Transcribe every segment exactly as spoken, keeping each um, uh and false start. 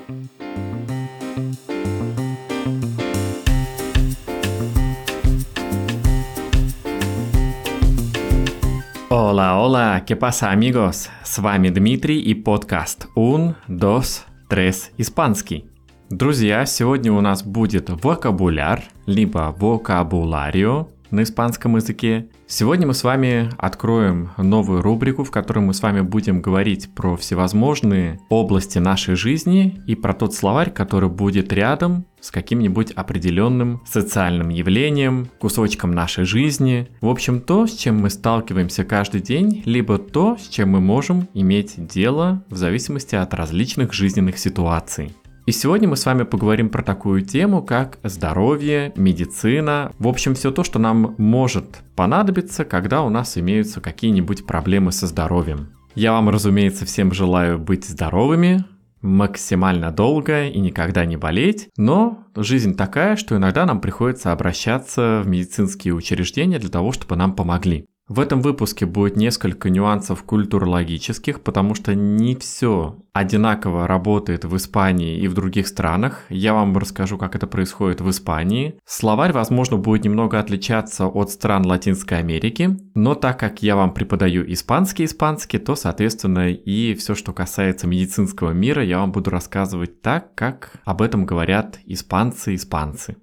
Hola, hola, ¿qué pasa, amigos? С вами Дмитрий и подкаст Un, dos, tres, испанский. Друзья, сегодня у нас будет вокабуляр, либо vocabulario на испанском языке. Сегодня мы с вами откроем новую рубрику, в которой мы с вами будем говорить про всевозможные области нашей жизни и про тот словарь, который будет рядом с каким-нибудь определенным социальным явлением, кусочком нашей жизни. В общем, то, с чем мы сталкиваемся каждый день, либо то, с чем мы можем иметь дело в зависимости от различных жизненных ситуаций. И сегодня мы с вами поговорим про такую тему, как здоровье, медицина, в общем, все то, что нам может понадобиться, когда у нас имеются какие-нибудь проблемы со здоровьем. Я вам, разумеется, всем желаю быть здоровыми, максимально долго и никогда не болеть, но жизнь такая, что иногда нам приходится обращаться в медицинские учреждения для того, чтобы нам помогли. В этом выпуске будет несколько нюансов культурологических, потому что не все одинаково работает в Испании и в других странах. Я вам расскажу, как это происходит в Испании. Словарь, возможно, будет немного отличаться от стран Латинской Америки, но так как я вам преподаю испанский-испанский, то, соответственно, и все, что касается медицинского мира, я вам буду рассказывать так, как об этом говорят испанцы-испанцы.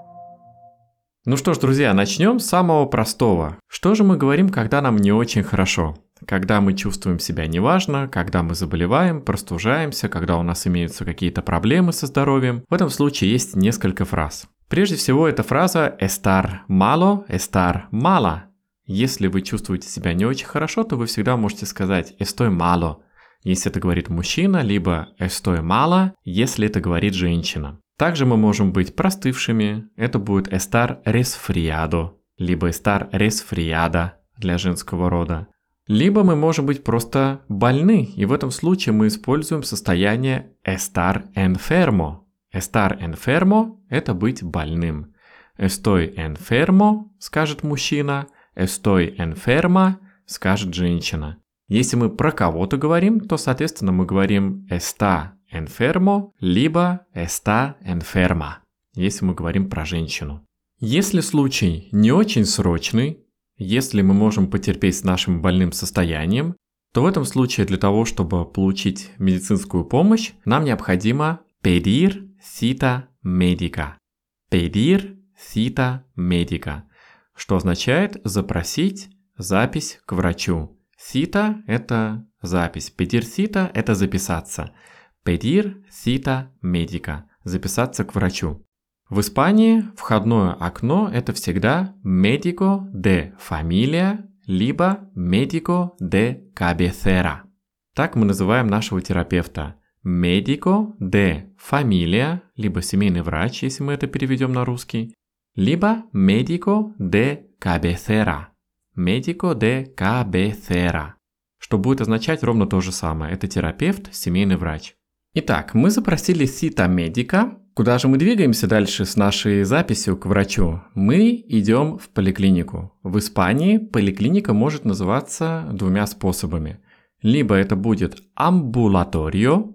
Ну что ж, друзья, начнем с самого простого. Что же мы говорим, когда нам не очень хорошо? Когда мы чувствуем себя неважно, когда мы заболеваем, простужаемся, когда у нас имеются какие-то проблемы со здоровьем. В этом случае есть несколько фраз. Прежде всего, это фраза estar malo, estar mala. Если вы чувствуете себя не очень хорошо, то вы всегда можете сказать estoy malo, если это говорит мужчина, либо estoy mala, если это говорит женщина. Также мы можем быть простывшими, это будет estar resfriado, либо estar resfriada для женского рода. Либо мы можем быть просто больны, и в этом случае мы используем состояние estar enfermo. Estar enfermo – это быть больным. Estoy enfermo, скажет мужчина, estoy enferma, скажет женщина. Если мы про кого-то говорим, то, соответственно, мы говорим está enfermo, либо está enferma, если мы говорим про женщину. Если случай не очень срочный, если мы можем потерпеть с нашим больным состоянием, то в этом случае для того, чтобы получить медицинскую помощь, нам необходимо pedir cita médica. Pedir cita médica, что означает запросить запись к врачу. Cita – это запись, pedir cita – это записаться. Pedir cita médica – записаться к врачу. В Испании входное окно – это всегда médico de familia, либо médico de cabecera. Так мы называем нашего терапевта. Médico de familia, либо семейный врач, если мы это переведем на русский, либо médico de cabecera. Médico de cabecera, что будет означать ровно то же самое. Это терапевт, семейный врач. Итак, мы запросили cita médica. Куда же мы двигаемся дальше с нашей записью к врачу? Мы идем в поликлинику. В Испании поликлиника может называться двумя способами. Либо это будет ambulatorio,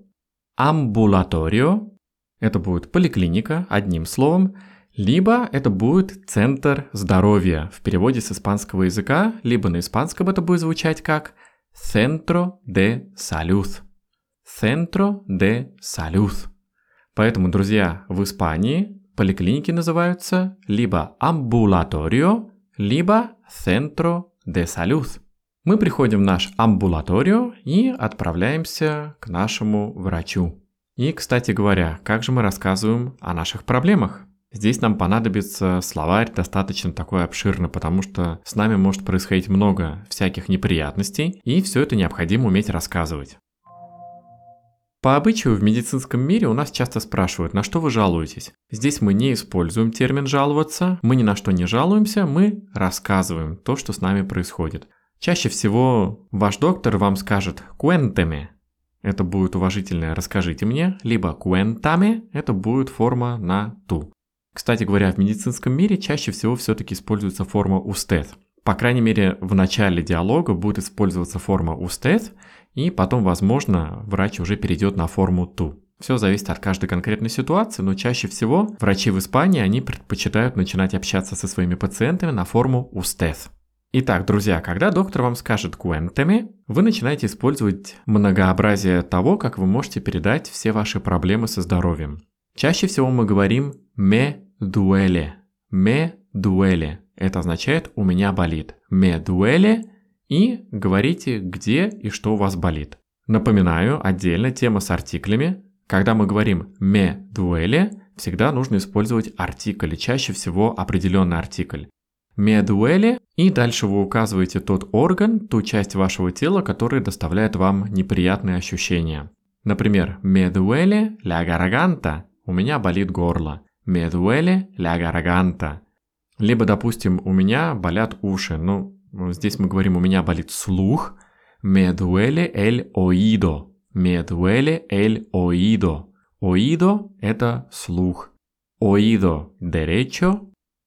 ambulatorio, это будет поликлиника, одним словом, либо это будет центр здоровья в переводе с испанского языка, либо на испанском это будет звучать как centro de salud. Centro de salud. Поэтому, друзья, в Испании поликлиники называются либо ambulatorio, либо centro de salud. Мы приходим в наш амбулаторию и отправляемся к нашему врачу. И, кстати говоря, как же мы рассказываем о наших проблемах? Здесь нам понадобится словарь достаточно такой обширный, потому что с нами может происходить много всяких неприятностей, и все это необходимо уметь рассказывать. По обычаю в медицинском мире у нас часто спрашивают, на что вы жалуетесь. Здесь мы не используем термин «жаловаться», мы ни на что не жалуемся, мы рассказываем то, что с нами происходит. Чаще всего ваш доктор вам скажет «cuénteme». Это будет уважительное «расскажите мне», либо «cuéntame» – это будет форма на «tú». Кстати говоря, в медицинском мире чаще всего все-таки используется форма «usted». По крайней мере, в начале диалога будет использоваться форма «usted», и потом, возможно, врач уже перейдет на форму «tú». Все зависит от каждой конкретной ситуации, но чаще всего врачи в Испании, они предпочитают начинать общаться со своими пациентами на форму usted. Итак, друзья, когда доктор вам скажет cuénteme, вы начинаете использовать многообразие того, как вы можете передать все ваши проблемы со здоровьем. Чаще всего мы говорим me duele, me duele. Это означает «у меня болит». Me duele и говорите, где и что у вас болит. Напоминаю, отдельно тема с артиклями. Когда мы говорим me duele, всегда нужно использовать артикль, чаще всего определенный артикль. Me duele, и дальше вы указываете тот орган, ту часть вашего тела, которая доставляет вам неприятные ощущения. Например, me duele la garganta, у меня болит горло. Me duele la garganta. Либо, допустим, у меня болят уши. Ну, здесь мы говорим, у меня болит слух. Me duele el oído. Me duele el oído. Oído – это слух. Oído derecho,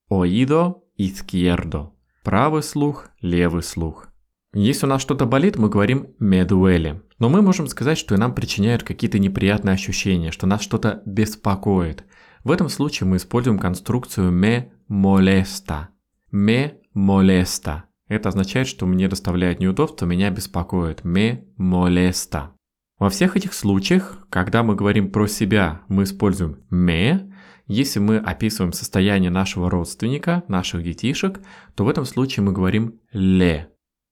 oído izquierdo. Правый слух, левый слух. Если у нас что-то болит, мы говорим me duele. Но мы можем сказать, что нам причиняют какие-то неприятные ощущения, что нас что-то беспокоит. В этом случае мы используем конструкцию me molesta. Me molesta. Это означает, что мне доставляет неудобства, меня беспокоит. Me molesta. Во всех этих случаях, когда мы говорим про себя, мы используем me. Если мы описываем состояние нашего родственника, наших детишек, то в этом случае мы говорим le.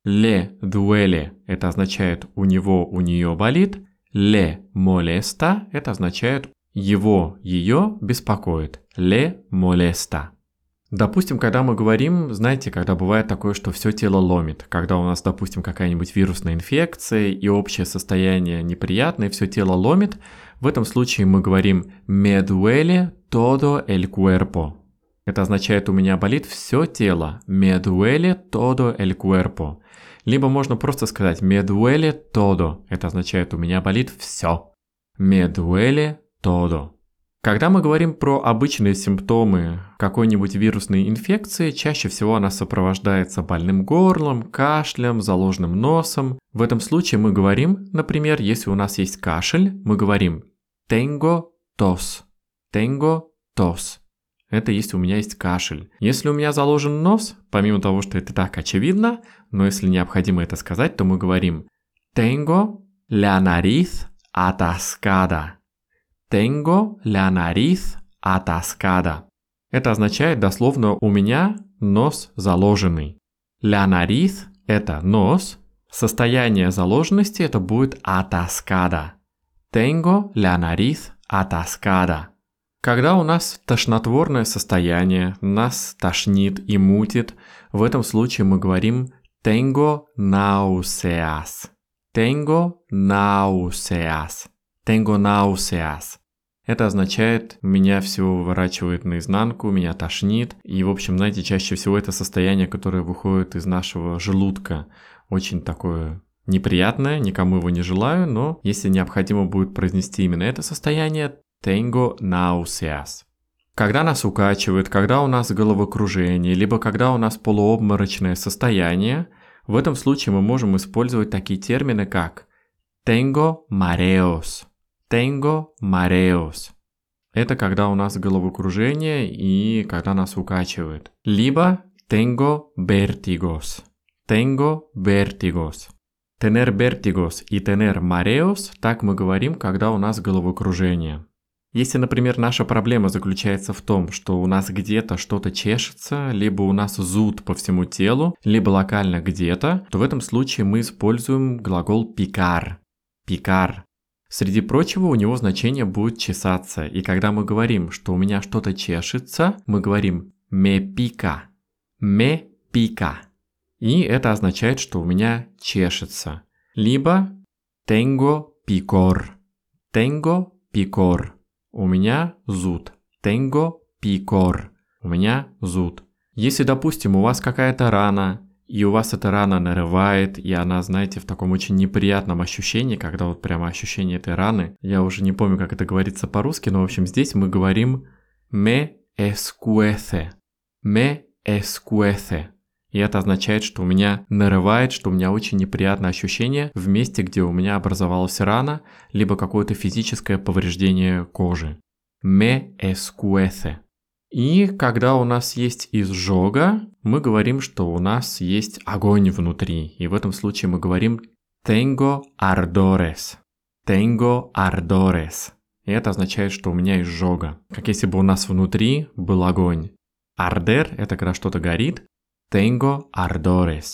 Le duele – это означает «у него, у нее болит». Le molesta – это означает «его, ее беспокоит». Le molesta. Допустим, когда мы говорим, знаете, когда бывает такое, что все тело ломит, когда у нас, допустим, какая-нибудь вирусная инфекция и общее состояние неприятное, все тело ломит, в этом случае мы говорим me duele todo el cuerpo. Это означает «у меня болит все тело». Me duele todo el cuerpo. Либо можно просто сказать me duele todo. Это означает «у меня болит все». Me duele todo. Когда мы говорим про обычные симптомы какой-нибудь вирусной инфекции, чаще всего она сопровождается больным горлом, кашлем, заложенным носом. В этом случае мы говорим, например, если у нас есть кашель, мы говорим tengo tos. Tengo tos. Это если у меня есть кашель. Если у меня заложен нос, помимо того, что это так очевидно, но если необходимо это сказать, то мы говорим tengo la nariz atascada. Tengo la nariz atascada. Это означает дословно «у меня нос заложенный». La nariz – это нос. Состояние заложенности – это будет atascada. Tengo la nariz atascada. Когда у нас тошнотворное состояние, нас тошнит и мутит, в этом случае мы говорим tengo náuseas. Tengo náuseas. Tengo náuseas. Это означает, меня все выворачивает наизнанку, меня тошнит. И, в общем, знаете, чаще всего это состояние, которое выходит из нашего желудка. Очень такое неприятное, никому его не желаю, но если необходимо будет произнести именно это состояние, tengo náuseas. Когда нас укачивает, когда у нас головокружение, либо когда у нас полуобморочное состояние, в этом случае мы можем использовать такие термины, как tengo mareos. Tengo mareos. Это когда у нас головокружение и когда нас укачивает. Либо tengo vértigos. Tengo vértigos. Tener vértigos и tener mareos, так мы говорим, когда у нас головокружение. Если, например, наша проблема заключается в том, что у нас где-то что-то чешется, либо у нас зуд по всему телу, либо локально где-то, то в этом случае мы используем глагол picar. Picar. Среди прочего, у него значение будет чесаться. И когда мы говорим, что у меня что-то чешется, мы говорим me pica. Me pica. И это означает, что у меня чешется. Либо tengo picor. Tengo picor. У меня зуд. Tengo picor. У меня зуд. Если, допустим, у вас какая-то рана, и у вас эта рана нарывает, и она, знаете, в таком очень неприятном ощущении, когда вот прямо ощущение этой раны, я уже не помню, как это говорится по-русски, но, в общем, здесь мы говорим me escuece. Me escuece. И это означает, что у меня нарывает, что у меня очень неприятное ощущение в месте, где у меня образовалась рана, либо какое-то физическое повреждение кожи. Me escuece. И когда у нас есть изжога, мы говорим, что у нас есть огонь внутри. И в этом случае мы говорим tengo ardores. Tengo ardores. И это означает, что у меня изжога. Как если бы у нас внутри был огонь. Arder – это когда что-то горит. Tengo ardores.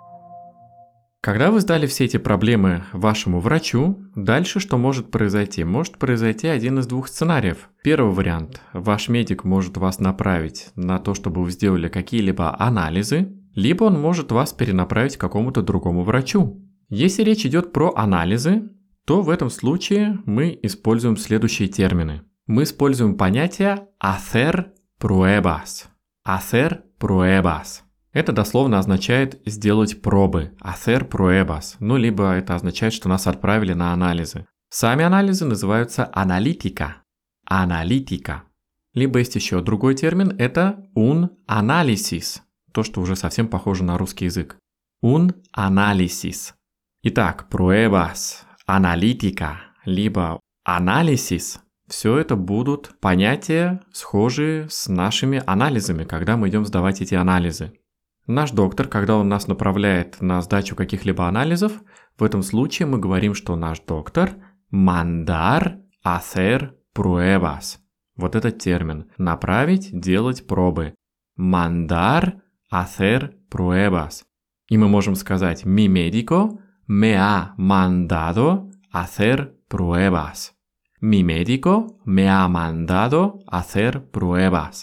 Когда вы сдали все эти проблемы вашему врачу, дальше что может произойти? Может произойти один из двух сценариев. Первый вариант. Ваш медик может вас направить на то, чтобы вы сделали какие-либо анализы, либо он может вас перенаправить к какому-то другому врачу. Если речь идет про анализы, то в этом случае мы используем следующие термины. Мы используем понятие hacer pruebas. Hacer pruebas. Это дословно означает «сделать пробы», hacer pruebas, ну либо это означает, что нас отправили на анализы. Сами анализы называются аналитика, аналитика. Либо есть еще другой термин, это un análisis, то, что уже совсем похоже на русский язык. Un análisis. Итак, pruebas, аналитика, либо анализис – все это будут понятия, схожие с нашими анализами, когда мы идем сдавать эти анализы. Наш доктор, когда он нас направляет на сдачу каких-либо анализов, в этом случае мы говорим, что наш доктор mandar hacer pruebas. Вот этот термин. Направить, делать пробы. Mandar hacer pruebas. И мы можем сказать mi médico me ha mandado hacer pruebas. Mi médico me ha mandado hacer pruebas.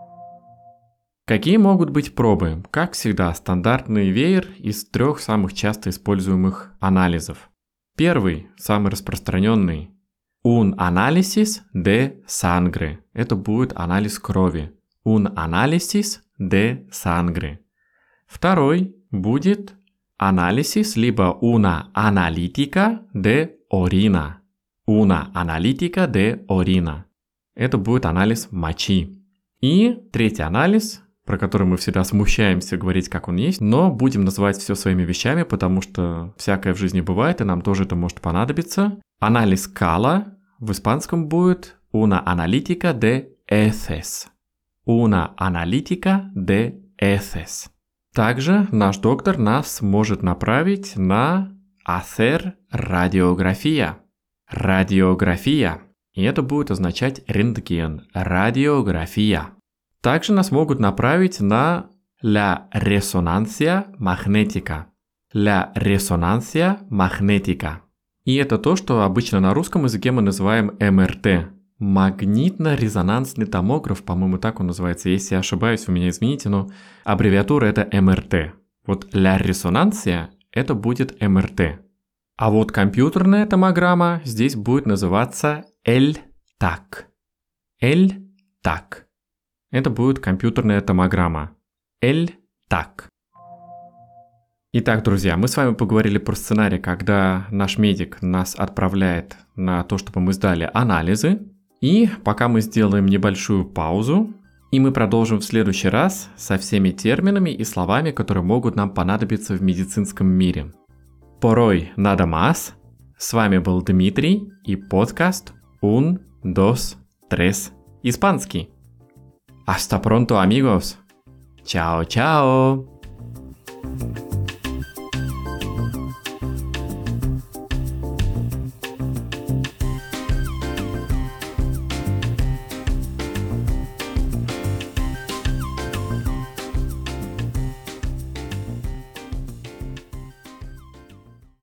Какие могут быть пробы? Как всегда, стандартный веер из трех самых часто используемых анализов. Первый, самый распространенный, un análisis de sangre. Это будет анализ крови. Un análisis de sangre. Второй будет анализ, либо una analítica de orina. Una analítica de orina. Это будет анализ мочи. И третий анализ, про который мы всегда смущаемся говорить, как он есть, но будем называть все своими вещами, потому что всякое в жизни бывает, и нам тоже это может понадобиться. Анализ кала в испанском будет una analítica de heces. Una analítica de heces. Также наш доктор нас может направить на hacer radiografía. Радиография. И это будет означать рентген. Радиография. Также нас могут направить на la resonancia magnética. La resonancia magnética. И это то, что обычно на русском языке мы называем эм эр тэ. Магнитно-резонансный томограф, по-моему, так он называется. Если я ошибаюсь, вы меня извините, но аббревиатура это эм эр тэ. Вот la resonancia это будет эм эр тэ. А вот компьютерная томограмма здесь будет называться эл так. эл так. Это будет компьютерная томограмма. эл так. Итак, друзья, мы с вами поговорили про сценарий, когда наш медик нас отправляет на то, чтобы мы сдали анализы. И пока мы сделаем небольшую паузу, и мы продолжим в следующий раз со всеми терминами и словами, которые могут нам понадобиться в медицинском мире. Порой nada más. С вами был Дмитрий и подкаст un, dos, tres, испанский. Hasta pronto, amigos. Chao, chao.